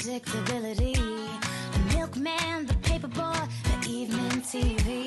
unpredictability. The milkman, the paperboy, the evening TV.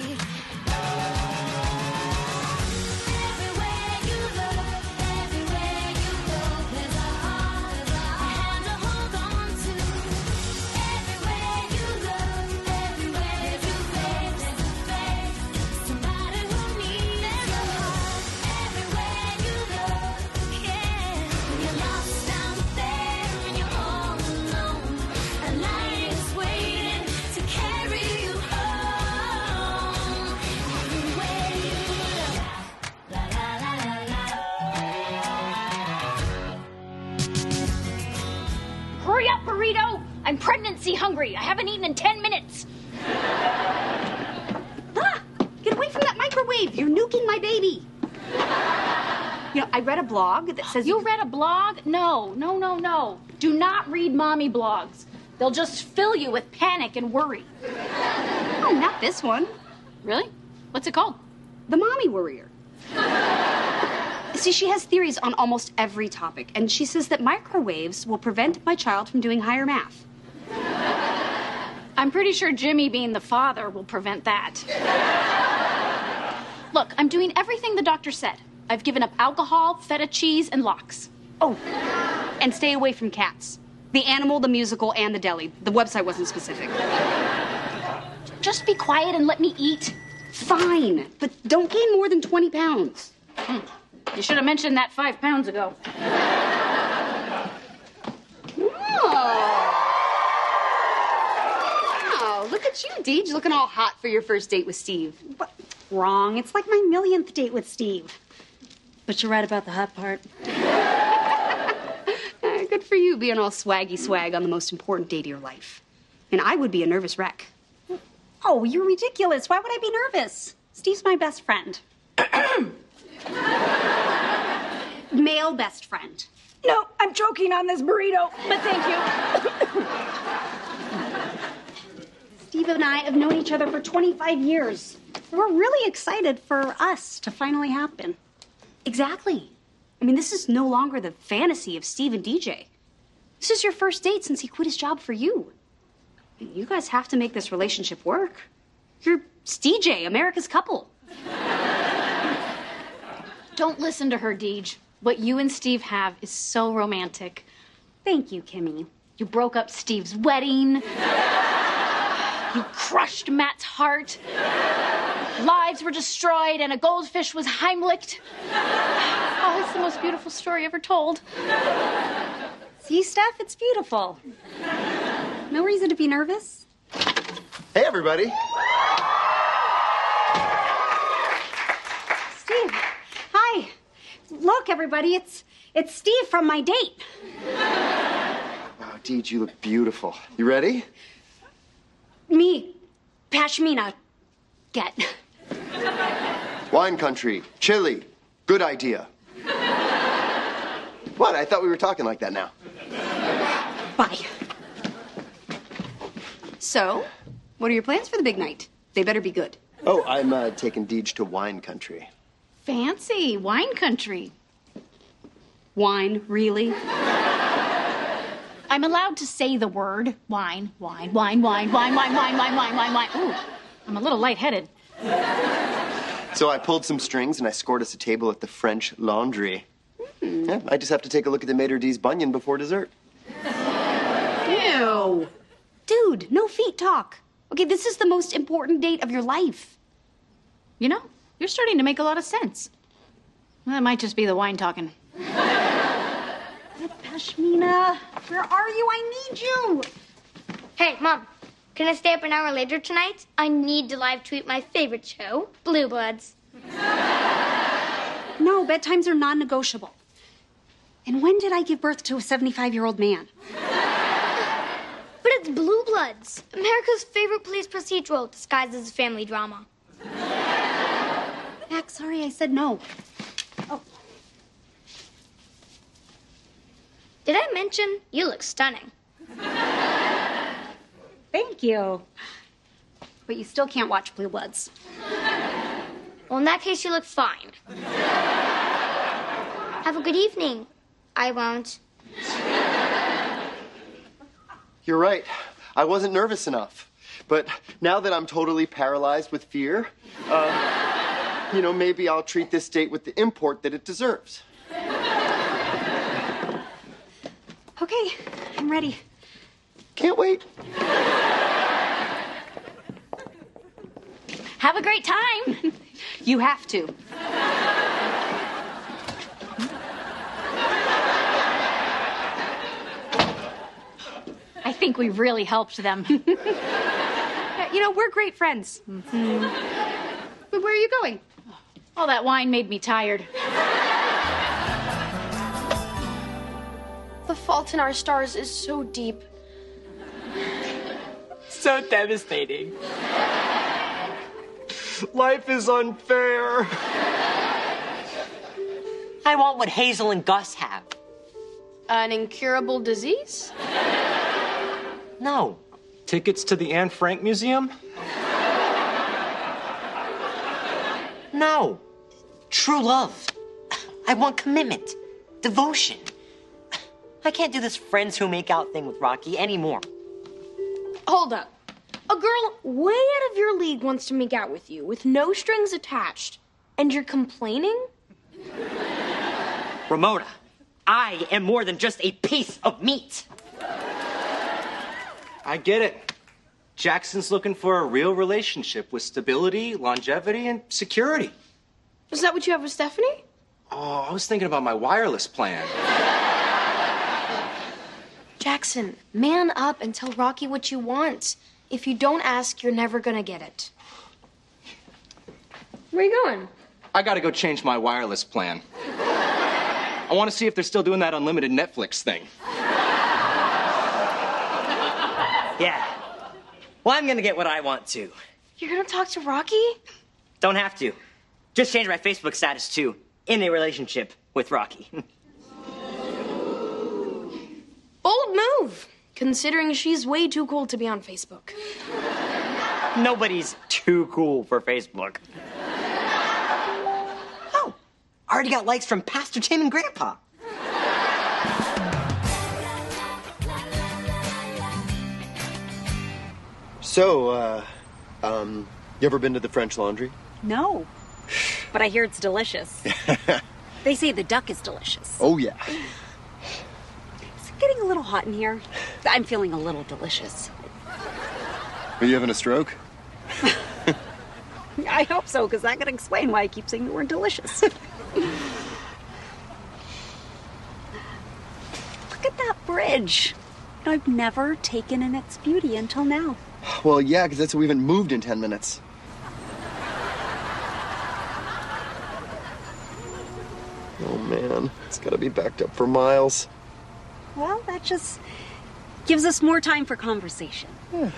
Hurry up, burrito! I'm pregnancy hungry. I haven't eaten in 10 minutes. Ah! Get away from that microwave. You're nuking my baby. You know, I read a blog that says... You read a blog? No. Do not read mommy blogs. They'll just fill you with panic and worry. Oh, not this one. Really? What's it called? The Mommy Worrier. See, she has theories on almost every topic, and she says that microwaves will prevent my child from doing higher math. I'm pretty sure Jimmy being the father will prevent that. Look, I'm doing everything the doctor said. I've given up alcohol, feta cheese, and lox. Oh, and stay away from cats. The animal, the musical, and the deli. The website wasn't specific. Just be quiet and let me eat. Fine, but don't gain more than 20 pounds. You should have mentioned that 5 pounds ago. Oh, look at you, Deej, looking all hot for your first date with Steve. What? Wrong. It's like my millionth date with Steve. But you're right about the hot part. Good for you being all swaggy swag on the most important date of your life. And I would be a nervous wreck. Oh, you're ridiculous. Why would I be nervous? Steve's my best friend. Male best friend. No, I'm choking on this burrito, but thank you. Steve and I have known each other for 25 years. We're really excited for us to finally happen. Exactly. I mean, this is no longer the fantasy of Steve and DJ. This is your first date since he quit his job for you. You guys have to make this relationship work. You're DJ, America's couple. Don't listen to her, Deej. What you and Steve have is so romantic. Thank you, Kimmy. You broke up Steve's wedding. You crushed Matt's heart. Lives were destroyed and a goldfish was Heimlicked. Oh, it's the most beautiful story ever told. See, Steph, it's beautiful. No reason to be nervous. Hey, everybody. Steve, hi. Look, everybody, it's Steve from my date. Wow, Deej, you look beautiful. You ready? Me, Pashmina, get. Wine country, Chile. Good idea. What? I thought we were talking like that now. Bye. So, what are your plans for the big night? They better be good. Oh, I'm taking Deej to wine country. Fancy. Wine country. Wine, really? I'm allowed to say the word wine, wine, wine, wine, wine, wine, wine, wine, wine, wine, wine. Ooh, I'm a little lightheaded. So I pulled some strings and I scored us a table at the French Laundry. Yeah, I just have to take a look at the Maitre D's bunion before dessert. Ew. Dude, no feet talk. Okay, this is the most important date of your life. You know, you're starting to make a lot of sense. Well, that might just be the wine talking. Pashmina, where are you? I need you. Hey, Mom, can I stay up an hour later tonight? I need to live tweet my favorite show, Blue Bloods. No, bedtimes are non-negotiable. And when did I give birth to a 75-year-old man? But it's Blue Bloods, America's favorite police procedural disguised as a family drama. Max, sorry, I said no. Oh. Did I mention you look stunning? Thank you. But you still can't watch Blue Bloods. Well, in that case, you look fine. Have a good evening. I won't. You're right. I wasn't nervous enough. But now that I'm totally paralyzed with fear, maybe I'll treat this date with the import that it deserves. Okay, I'm ready. Can't wait. Have a great time. You have to. I think we really helped them. We're great friends. Mm-hmm. But where are you going? All that wine made me tired. The Fault in Our Stars is so deep. So devastating. Life is unfair. I want what Hazel and Gus have. An incurable disease? No. Tickets to the Anne Frank Museum? No. True love. I want commitment. Devotion. I can't do this friends who make out thing with Rocky anymore. Hold up. A girl way out of your league wants to make out with you with no strings attached, and you're complaining? Ramona, I am more than just a piece of meat. I get it. Jackson's looking for a real relationship with stability, longevity, and security. Is that what you have with Stephanie? Oh, I was thinking about my wireless plan. Jackson, man up and tell Rocky what you want. If you don't ask, you're never gonna get it. Where are you going? I gotta go change my wireless plan. I want to see if they're still doing that unlimited Netflix thing. Yeah. Well, I'm gonna get what I want to. You're gonna talk to Rocky? Don't have to. Just change my Facebook status to in a relationship with Rocky. Bold move, considering she's way too cool to be on Facebook. Nobody's too cool for Facebook. Oh, I already got likes from Pastor Tim and Grandpa. So, you ever been to the French Laundry? No, but I hear it's delicious. They say the duck is delicious. Oh, yeah. It's getting a little hot in here. I'm feeling a little delicious. Are you having a stroke? I hope so, because that could explain why I keep saying the word delicious. Look at that bridge. I've never taken in its beauty until now. Well, yeah, because that's why we haven't moved in 10 minutes. Oh, man. It's got to be backed up for miles. Well, that just gives us more time for conversation. Yeah.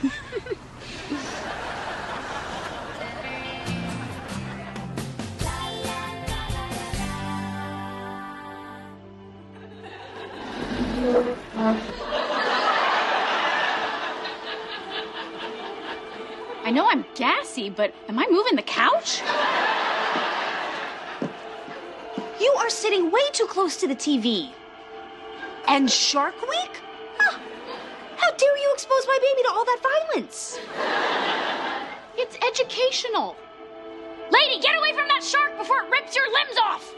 I know I'm gassy, but am I moving the couch? You are sitting way too close to the TV. And Shark Week? Huh. How dare you expose my baby to all that violence? It's educational. Lady, get away from that shark before it rips your limbs off!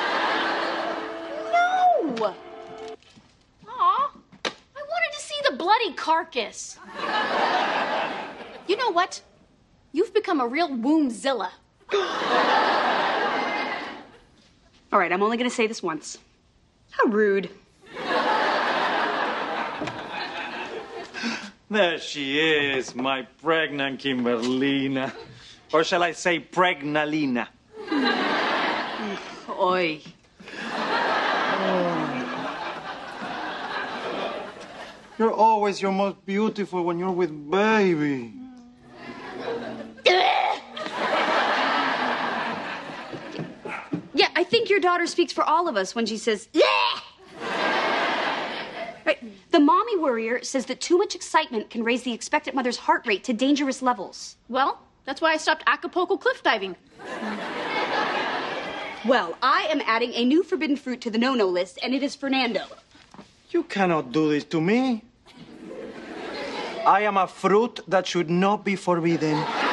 No! Aw, I wanted to see the bloody carcass. You know what? You've become a real wombzilla. All right, I'm only going to say this once. How rude. There she is, my pregnant Kimberlina. Or shall I say pregnalina? Oi. You're always your most beautiful when you're with baby. Yeah, I think your daughter speaks for all of us when she says, yeah! Right. The mommy worrier says that too much excitement can raise the expectant mother's heart rate to dangerous levels. Well, that's why I stopped Acapulco cliff diving. Well, I am adding a new forbidden fruit to the no-no list, and it is Fernando. You cannot do this to me. I am a fruit that should not be forbidden.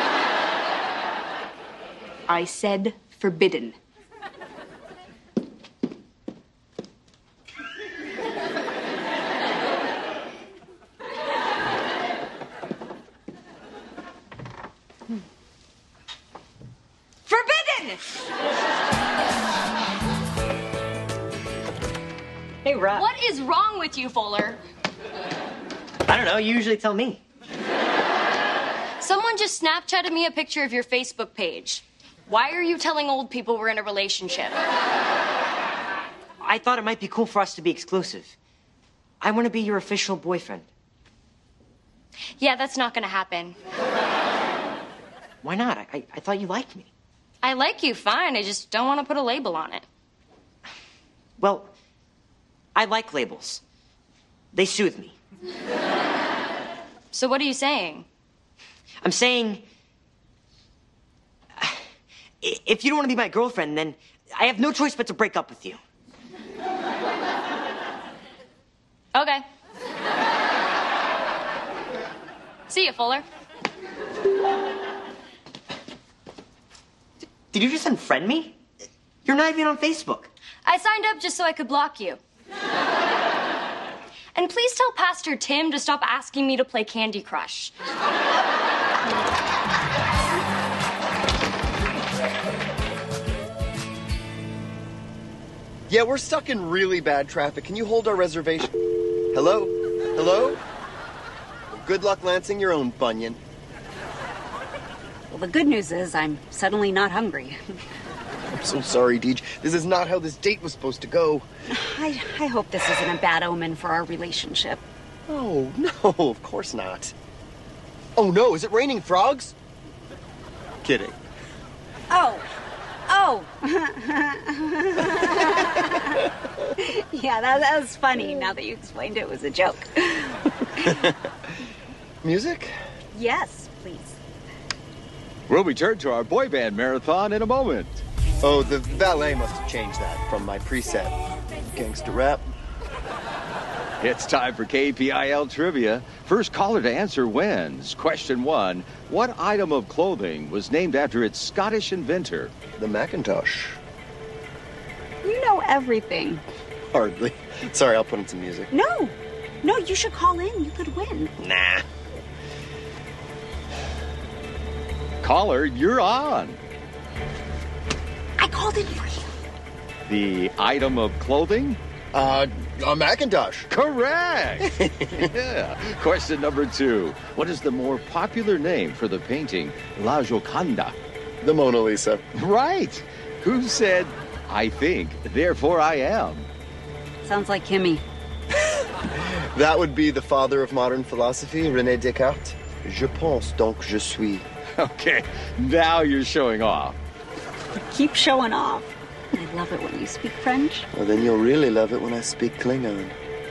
I said forbidden. Forbidden! Hey, Rob. What is wrong with you, Fuller? I don't know. You usually tell me. Someone just Snapchatted me a picture of your Facebook page. Why are you telling old people we're in a relationship? I thought it might be cool for us to be exclusive. I want to be your official boyfriend. Yeah, that's not gonna happen. Why not? I thought you liked me. I like you fine, I just don't want to put a label on it. Well, I like labels. They soothe me. So what are you saying? I'm saying, if you don't want to be my girlfriend, then I have no choice but to break up with you. Okay. See ya, Fuller. Did you just unfriend me? You're not even on Facebook. I signed up just so I could block you. And please tell Pastor Tim to stop asking me to play Candy Crush. Yeah, we're stuck in really bad traffic. Can you hold our reservation? Hello? Hello? Well, good luck lancing your own bunion. Well, the good news is I'm suddenly not hungry. I'm so sorry, Deej. This is not how this date was supposed to go. I hope this isn't a bad omen for our relationship. Oh, no, of course not. Oh, no, is it raining frogs? Kidding. Oh. Yeah, that was funny. Now that you explained it was a joke. Music? Yes, please. We'll return to our boy band marathon in a moment. Oh, the valet must have changed that from my preset. Gangster rap. It's time for KPIL Trivia. First caller to answer wins. Question 1. What item of clothing was named after its Scottish inventor? The Macintosh. You know everything. Hardly. Sorry, I'll put in some music. No, you should call in. You could win. Nah. Caller, you're on. I called in for you. The item of clothing? A Macintosh. Correct! Yeah. Question number 2. What is the more popular name for the painting La Gioconda? The Mona Lisa. Right. Who said, I think, therefore I am? Sounds like Kimmy. That would be the father of modern philosophy, René Descartes. Je pense donc je suis. Okay, now you're showing off. Keep showing off. I love it when you speak French. Well, then you'll really love it when I speak Klingon.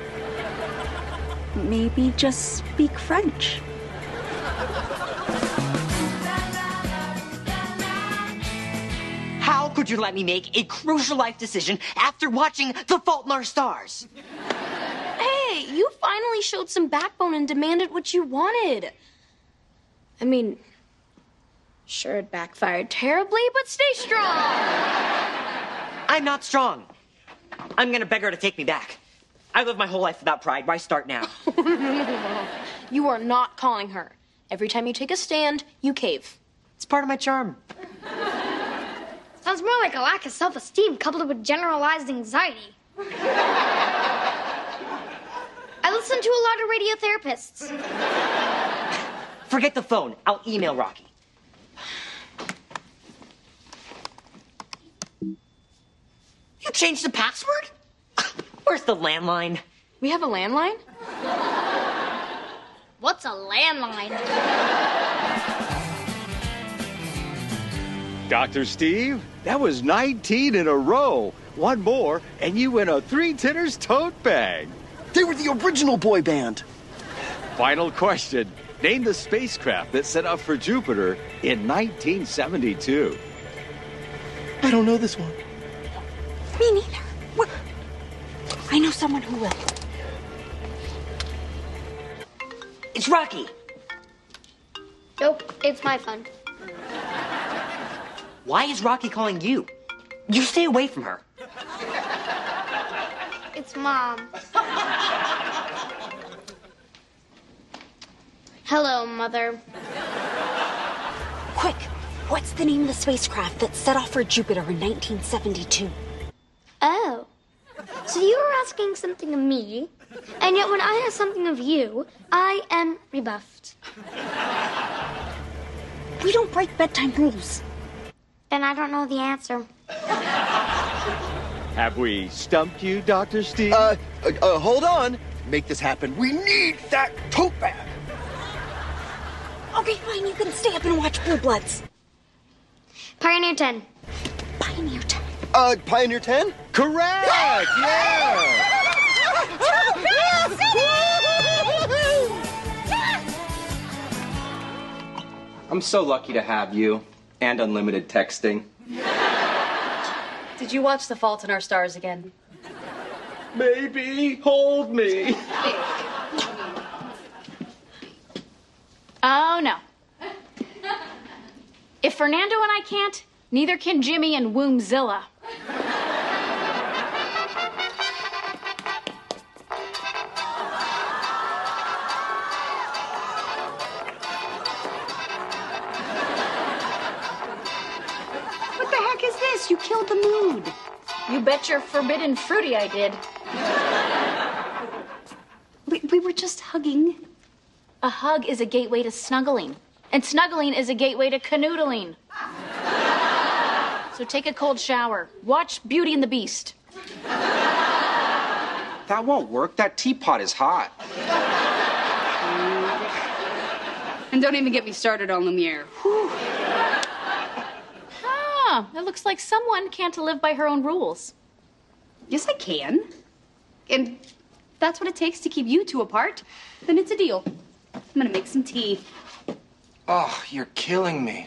Maybe just speak French. How could you let me make a crucial life decision after watching The Fault in Our Stars? Hey, you finally showed some backbone and demanded what you wanted. I mean, sure, it backfired terribly, but stay strong. I'm not strong. I'm gonna beg her to take me back. I lived my whole life without pride. Why start now? You are not calling her. Every time you take a stand, you cave. It's part of my charm. Sounds more like a lack of self-esteem coupled with generalized anxiety. I listen to a lot of radiotherapists. Forget the phone. I'll email Rocky. You changed the password? Where's the landline? We have a landline? What's a landline? Dr. Steve, that was 19 in a row. One more, and you win a 3-Tinners tote bag. They were the original boy band. Final question. Name the spacecraft that set off for Jupiter in 1972. I don't know this one. Me neither. I know someone who will. It's Rocky. Nope, it's my fun. Why is Rocky calling you? You stay away from her. It's Mom. Hello, Mother. Quick, what's the name of the spacecraft that set off for Jupiter in 1972? Oh. So you were asking something of me, and yet when I ask something of you, I am rebuffed. We don't break bedtime rules. Then I don't know the answer. Have we stumped you, Dr. Steve? Hold on. Make this happen. We need that tote bag. Okay, fine, you can stay up and watch Blue Bloods. Pioneer 10. Pioneer 10. Pioneer 10? Correct! Yeah! I'm so lucky to have you and unlimited texting. Did you watch The Fault in Our Stars again? Baby, hold me. Oh, no. If Fernando and I can't, neither can Jimmy and Wombzilla. What the heck is this? You killed the mood. You bet your forbidden fruity I did. We were just hugging. A hug is a gateway to snuggling, and snuggling is a gateway to canoodling. So take a cold shower. Watch Beauty and the Beast. That won't work. That teapot is hot. And don't even get me started on Lumiere. Whew. Ah, it looks like someone can't live by her own rules. Yes, I can. And if that's what it takes to keep you two apart, then it's a deal. I'm gonna make some tea. Oh, you're killing me.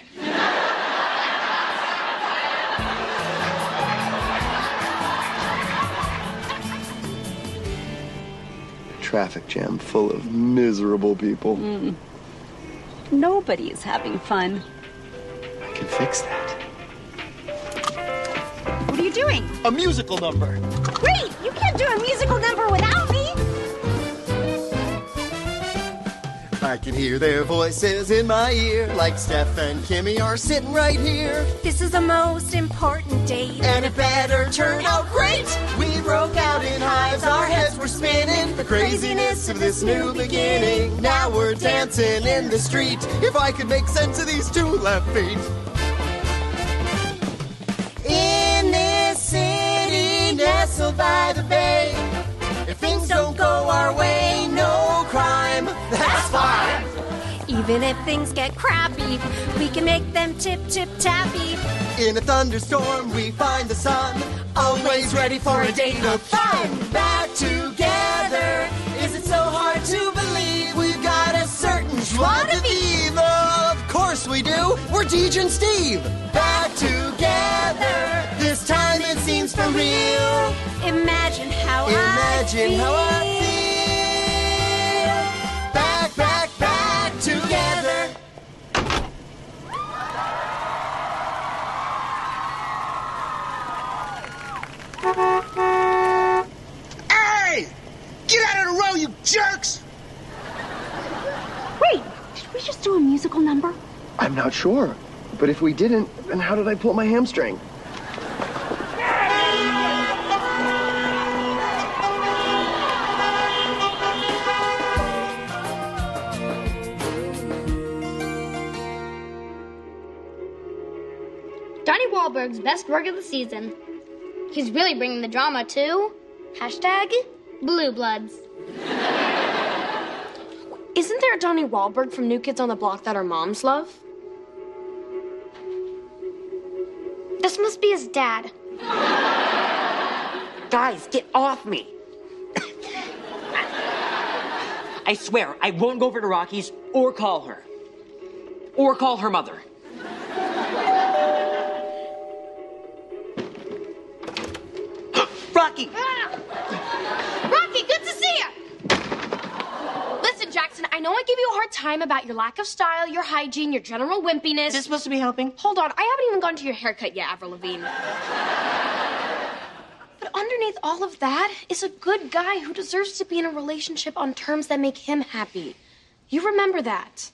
Traffic jam full of miserable people. Nobody is having fun. I can fix that. What are you doing? A musical number. Wait, you can't do a musical number without me. I can hear their voices in my ear, like Steph and Kimmy are sitting right here. This is the most important date. And it better turn out great. We broke out in hives, our heads were spinning. The craziness of this new beginning. Now we're dancing in the street. If I could make sense of these two left feet. In this city nestled by the bay, if things don't go our way, no crime, that's fine. Even if things get crappy, we can make them tip-tip-tappy. In a thunderstorm, we find the sun, always ready for a date of fun. Back together, is it so hard to believe we've got a certain joie de vivre? Of course we do, we're Deej and Steve. Back together, this time it seems for real. Imagine how I feel. Back together. Hey! Get out of the row, you jerks! Wait, should we just do a musical number? I'm not sure, but if we didn't, then how did I pull my hamstring? Donnie Wahlberg's best work of the season. He's really bringing the drama too. Hashtag Blue Bloods. Isn't there a Donnie Wahlberg from New Kids on the Block that our moms love? This must be his dad. Guys, get off me. I swear, I won't go over to Rocky's or call her. Or call her mother. Rocky! Rocky, good to see you! Listen, Jackson, I know I gave you a hard time about your lack of style, your hygiene, your general wimpiness. Is this supposed to be helping? Hold on, I haven't even gone to your haircut yet, Avril Lavigne. But underneath all of that is a good guy who deserves to be in a relationship on terms that make him happy. You remember that.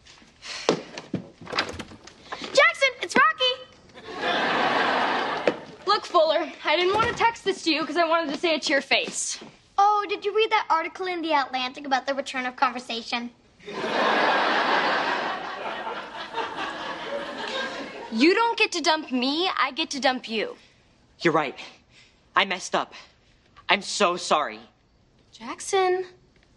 Jackson, it's Rocky! Look, Fuller, I didn't want to text this to you because I wanted to say it to your face. Oh, did you read that article in The Atlantic about the return of conversation? You don't get to dump me, I get to dump you. You're right. I messed up. I'm so sorry. Jackson.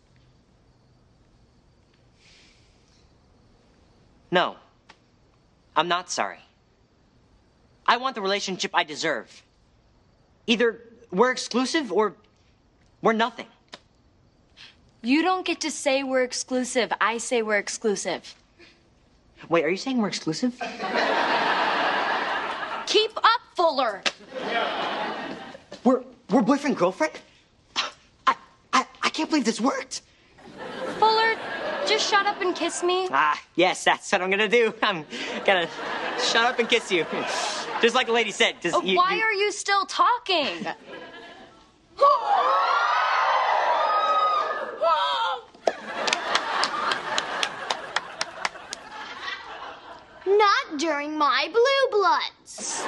No. I'm not sorry. I want the relationship I deserve. Either we're exclusive or we're nothing. You don't get to say we're exclusive. I say we're exclusive. Wait, are you saying we're exclusive? Keep up, Fuller. We're boyfriend girlfriend? I can't believe this worked. Fuller, just shut up and kiss me. Yes, that's what I'm gonna do. I'm gonna shut up and kiss you. Just like the lady said. Why are you still talking? Not during my Blue Bloods.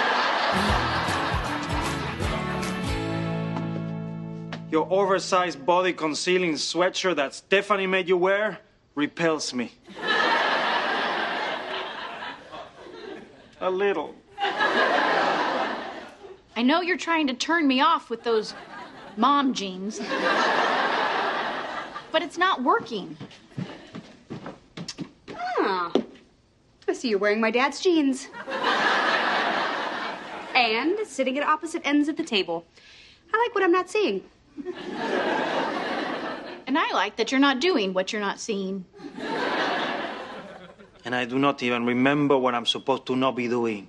Your oversized body concealing sweatshirt that Stephanie made you wear repels me. A little. I know you're trying to turn me off with those mom jeans, but it's not working. Ah, I see you're wearing my dad's jeans. And sitting at opposite ends of the table. I like what I'm not seeing. And I like that you're not doing what you're not seeing. And I do not even remember what I'm supposed to not be doing.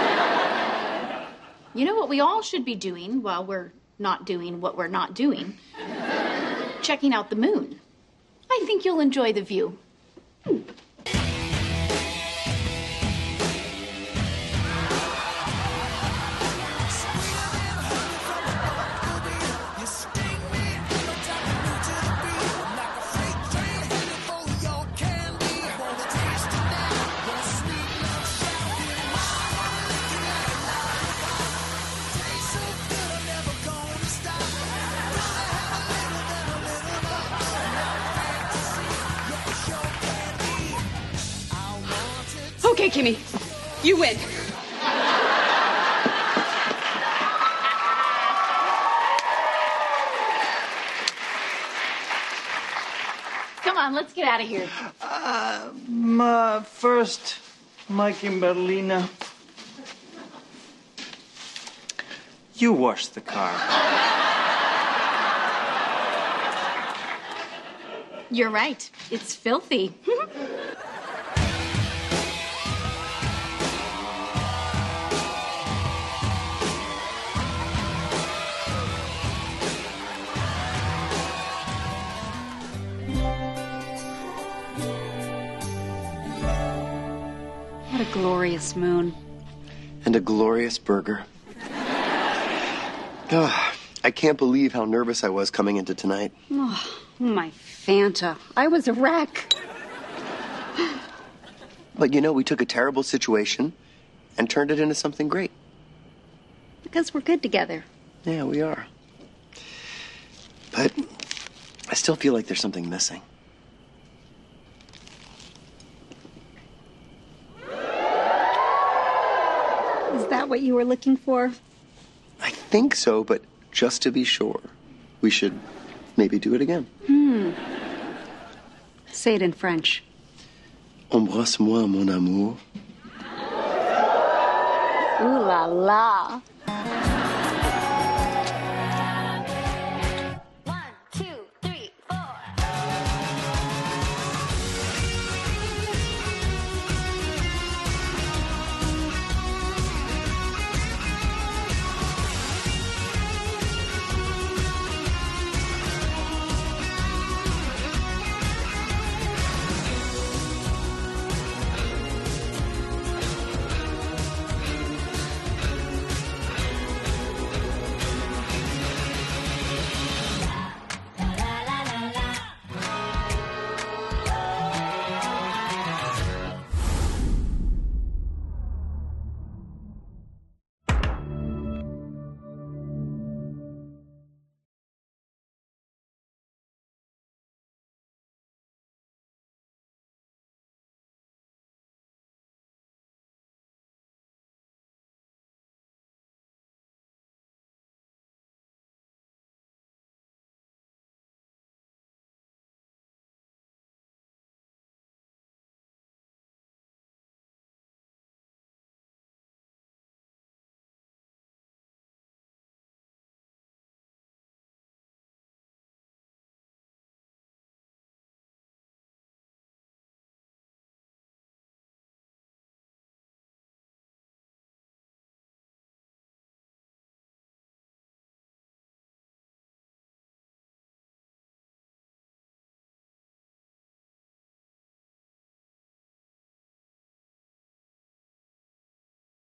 You know what we all should be doing while we're not doing what we're not doing? Checking out the moon. I think you'll enjoy the view. Okay, Kimmy, you win. Come on, let's get out of here. First, Mike and Berlina. You wash the car. You're right. It's filthy. What a glorious moon. And a glorious burger. Oh, I can't believe how nervous I was coming into tonight. Oh, my Fanta. I was a wreck. But you know, we took a terrible situation and turned it into something great. Because we're good together. Yeah, we are. But I still feel like there's something missing. Is that what you were looking for? I think so, but just to be sure, we should maybe do it again. Say it in French. Embrasse-moi, mon amour. Ooh la la.